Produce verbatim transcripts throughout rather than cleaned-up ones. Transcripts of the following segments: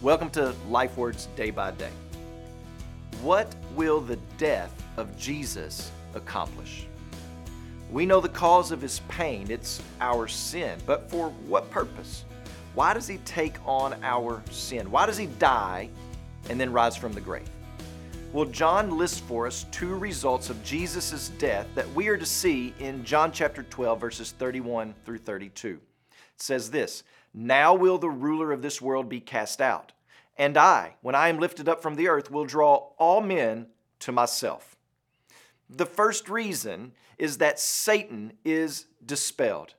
Welcome to Life Words Day by Day. What will the death of Jesus accomplish? We know the cause of his pain, it's our sin, but for what purpose? Why does he take on our sin? Why does he die and then rise from the grave? Well, John lists for us two results of Jesus' death that we are to see in John chapter twelve, verses thirty-one through thirty-two. It says this, "Now will the ruler of this world be cast out, and I, when I am lifted up from the earth, will draw all men to myself." The first reason is that Satan is dispelled.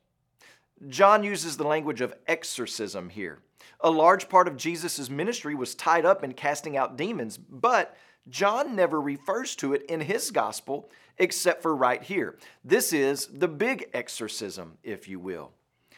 John uses the language of exorcism here. A large part of Jesus' ministry was tied up in casting out demons, but John never refers to it in his gospel except for right here. This is the big exorcism, if you will.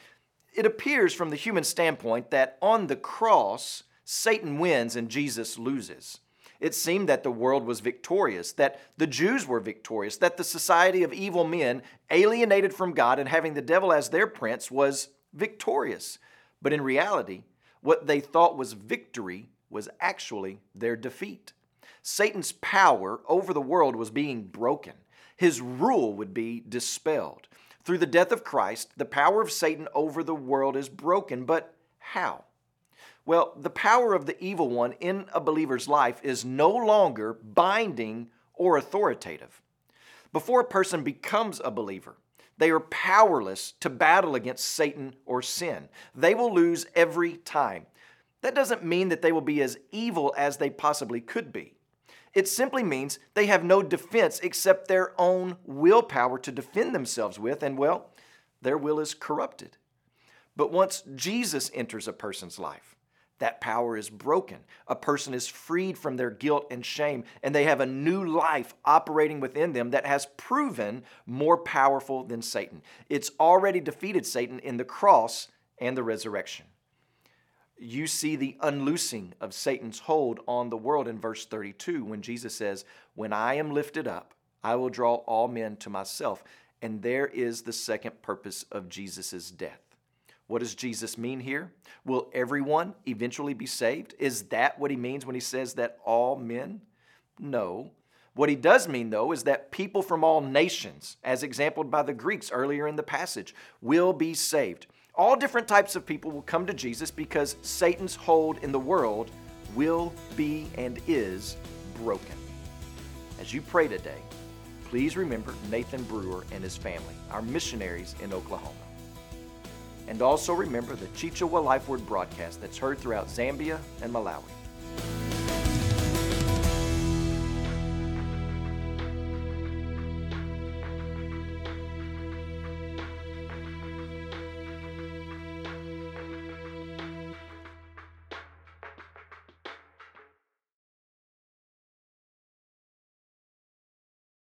It appears from the human standpoint that on the cross, Satan wins and Jesus loses. It seemed that the world was victorious, that the Jews were victorious, that the society of evil men, alienated from God and having the devil as their prince, was victorious. But in reality, what they thought was victory was actually their defeat. Satan's power over the world was being broken. His rule would be dispelled. Through the death of Christ, the power of Satan over the world is broken. But how? Well, the power of the evil one in a believer's life is no longer binding or authoritative. Before a person becomes a believer, they are powerless to battle against Satan or sin. They will lose every time. That doesn't mean that they will be as evil as they possibly could be. It simply means they have no defense except their own willpower to defend themselves with, and well, their will is corrupted. But once Jesus enters a person's life, that power is broken. A person is freed from their guilt and shame, and they have a new life operating within them that has proven more powerful than Satan. It's already defeated Satan in the cross and the resurrection. You see the unloosing of Satan's hold on the world in verse thirty-two when Jesus says, "When I am lifted up, I will draw all men to myself." And there is the second purpose of Jesus' death. What does Jesus mean here? Will everyone eventually be saved? Is that what he means when he says that all men? No. What he does mean, though, is that people from all nations, as exampled by the Greeks earlier in the passage, will be saved. All different types of people will come to Jesus because Satan's hold in the world will be and is broken. As you pray today, please remember Nathan Brewer and his family, our missionaries in Oklahoma. And also remember the Chichewa Life Word broadcast that's heard throughout Zambia and Malawi.